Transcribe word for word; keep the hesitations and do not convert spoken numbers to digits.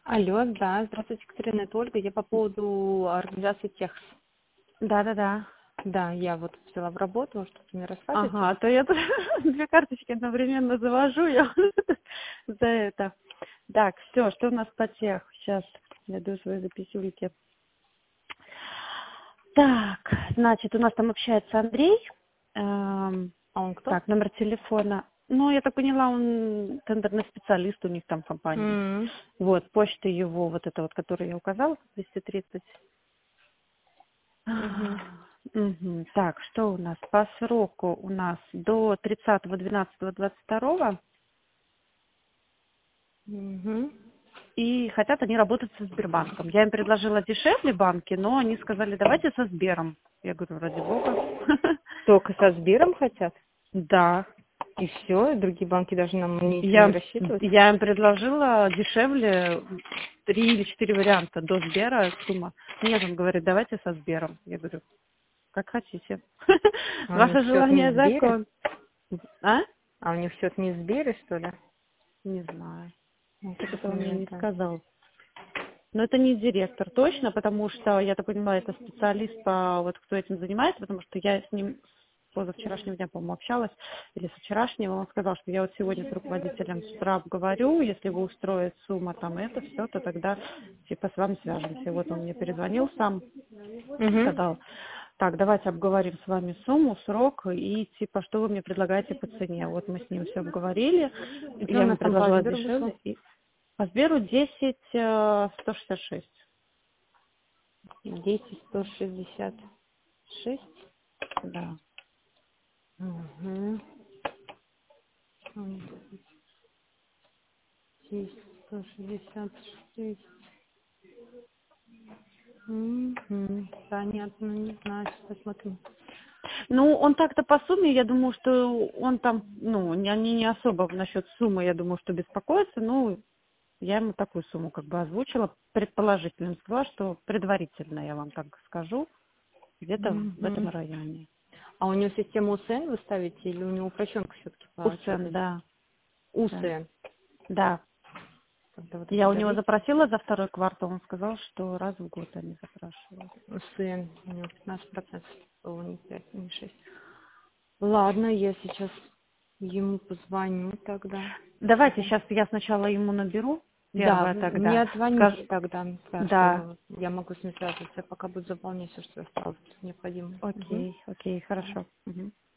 Алло, да, здравствуйте, Екатерина, это Ольга. Я по поводу организации Техс. Да-да-да. Да, я вот взяла в работу, может, что-то мне расскажете? Ага, а то я тут две карточки одновременно завожу, я за это. Так, все, что у нас по тех? Сейчас найду свои записюльки. Так, значит, у нас там общается Андрей. Эм, А он кто? так, номер телефона. Ну, я так поняла, он тендерный специалист у них там в компании. М, Вот, почта его, вот эта вот, которую я указала, двести тридцать. мгм, Мгм. Так, что у нас? По сроку у нас до тридцатого двенадцатого двадцать второго. мгм. И хотят они работать со Сбербанком. Я им предложила дешевле банки, но они сказали, давайте со Сбером. Я говорю, ради бога. Только со Сбером хотят? Да. И все, другие банки даже нам ничего не Я, рассчитывать? я им предложила дешевле три или четыре варианта до Сбера сумма. Нет, он говорит, давайте со Сбером. Я говорю, как хотите. А у них Ваше счет не желание в Сбере? закон. А? А у них счет не в Сбере, что ли? Не знаю. Ну, Так что-то это он мне мне не это... сказал. Но это не директор точно, потому что, я так понимаю, это специалист по вот кто этим занимается, потому что я с ним с позавчерашнего дня, по-моему, общалась, или с вчерашнего, он сказал, что я вот сегодня с руководителем с утра обговорю, если его устроит сумма там это, все, то тогда типа с вами свяжемся. И вот он мне перезвонил сам, Угу. сказал, так, давайте обговорим с вами сумму, срок и типа, что вы мне предлагаете по цене. Вот мы с ним все обговорили, И что я у ему нас там по предложила Сберу вышло? дешевле, и по Сберу десять э, сто шестьдесят шесть. Десять сто шестьдесят шесть. Да. Угу. Десять сто шестьдесят шесть. Мгм. Понятно, не знаю, сейчас посмотрим. Ну, он так-то по сумме, я думаю, что он там, ну, не- они не особо насчет суммы, я думаю, что беспокоятся, ну, я ему такую сумму как бы озвучила, предположительно, сказала, что предварительно, я вам так скажу, где-то в этом Мгм. районе. А у него систему У С Н вы ставите или у него упрощенка все-таки по Уцен, отчетности? да, да, У С Н. да. Когда вот это Я у него добить? запросила за второй квартал, он сказал, что раз в год они запрашивают. У С Н. У него пятнадцать процентов. О, не пять, не шесть. Ладно, я сейчас ему позвоню тогда. Давайте Ага. сейчас я сначала ему наберу, Да, первое вы мне тогда. отзвоните Скажу, тогда, да, да, что я могу с ним связываться, я пока буду заполнять все, что осталось необходимо. Мгм. окей, окей, хорошо. Мгм.